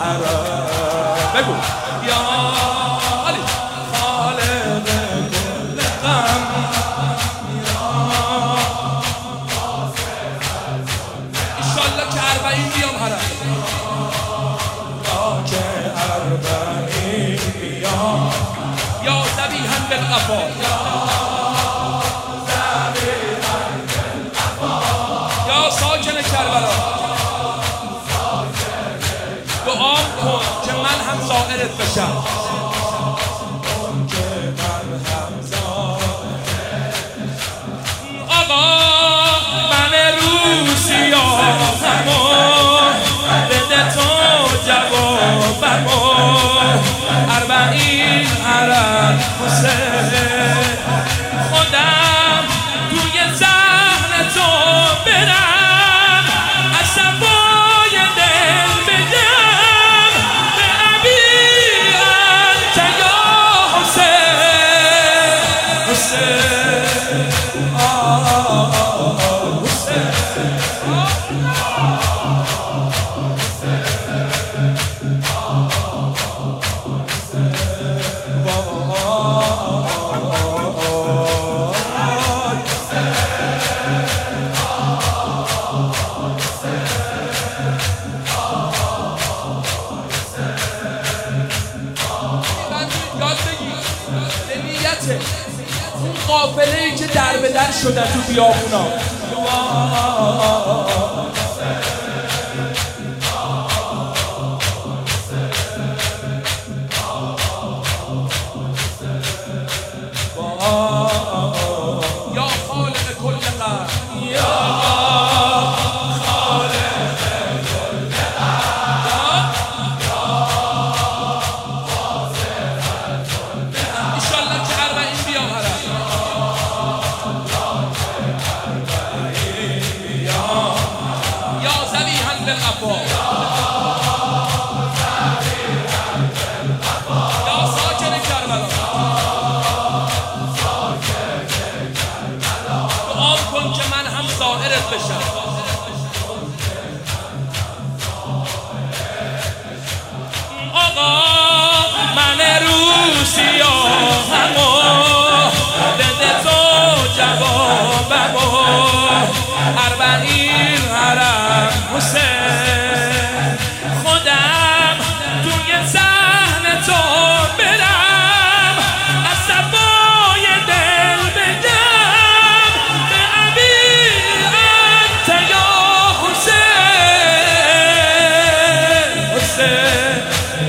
حرم بگو یا علی خالق کل غم ایشالله که 40 بیام حرم یا که 40 بیام یا ذبیحا بالقفا یا ساکن کربلا دعا کن که من هم زائرت بشم آقا من روسیاهمو بده تو جوابمو 40 حرم حسین خودم توی ذهن تو برم از صفای دل بگم به ابی انت یا حسین حسین اون قافله‌ای که در به در شده تو بیابونا یا خالق کل غم یا یا ساکن کربلا دعا کن که من هم زائرت بشم آقا من روسیاهمو بده تو جوابمو 40 حرم حسین خودم توی ذهن تو برم از صفای دل بگم به ابی انت یا حسین حسین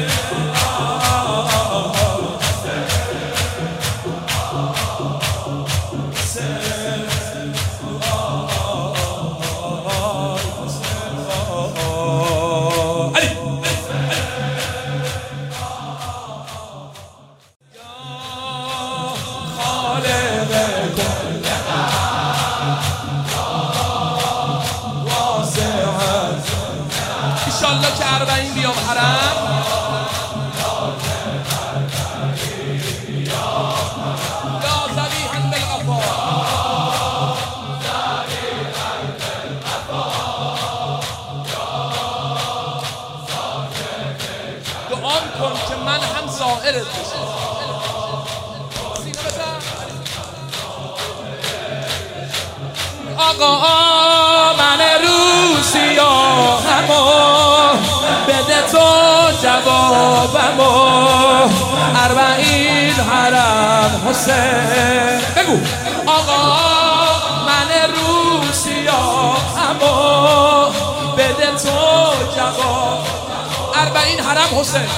ایشالله که 40 بیام حرم یا ذبیحا بالقفا دعا کن که من هم زائرت بشم آقا من روسیاهمو بده تو جوابمو 40 حرم حسین بگو آقا من روسیاهمو بده تو جواب 40 حرم حسین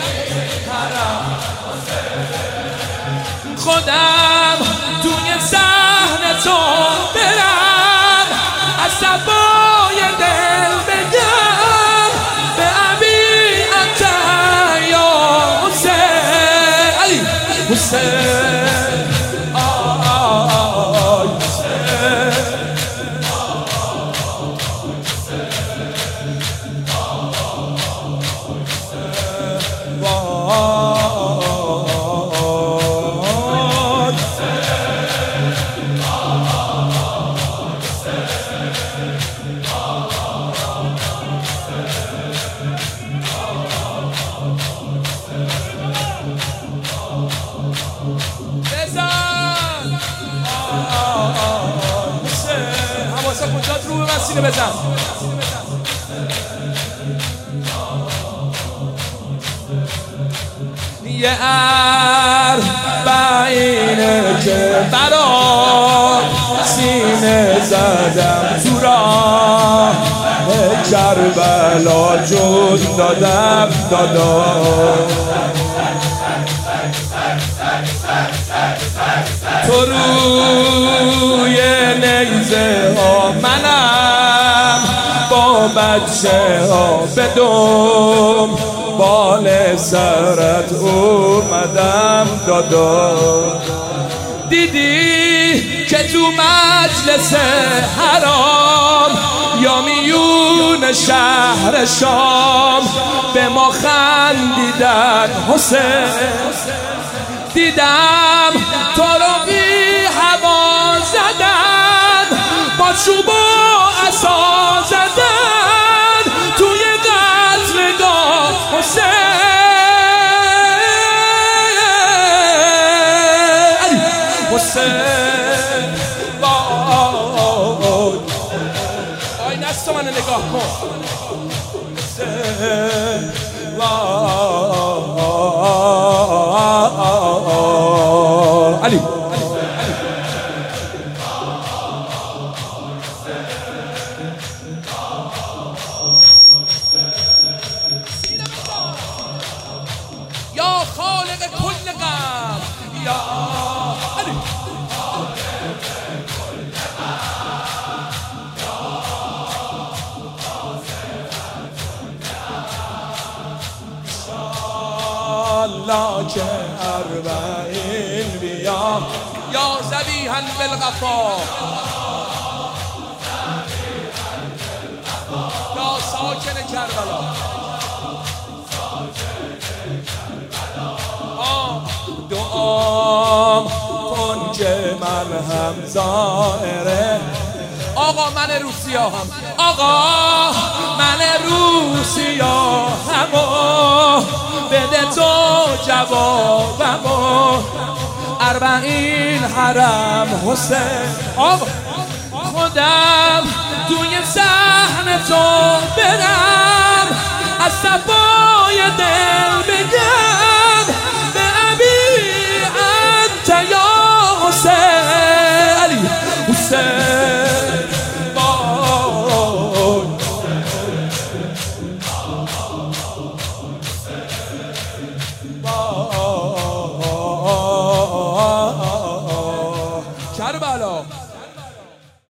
خودم توی ذهن تو برم از صفای دل بگم به ابی انت یا حسین علی حسین آی حسین بزن. یه اربعینه که برا سینه زدم تو راه کربلا جون دادم تو روی نیزه ها منم با بچه ها بدم بال سرت اومدم دیدی که تو مجلس حرام یا میون شهر شام به ما خندیدن حسین دیدم تو رو بی هوا زدن با چوب و عصا زدن توی قتلگاه حسین آی نست منو نگاه کن علی یا خالق کل غم یا علی الله که اربعین بیا یا ذبیحا بالغفا یا ساکن کربلا دعام کن که من هم زائره آقا من روسیاهم آقا من روسیاهمو بده تو جوابمو اربعین حرم حسین آقا خودم توی صحن تو برم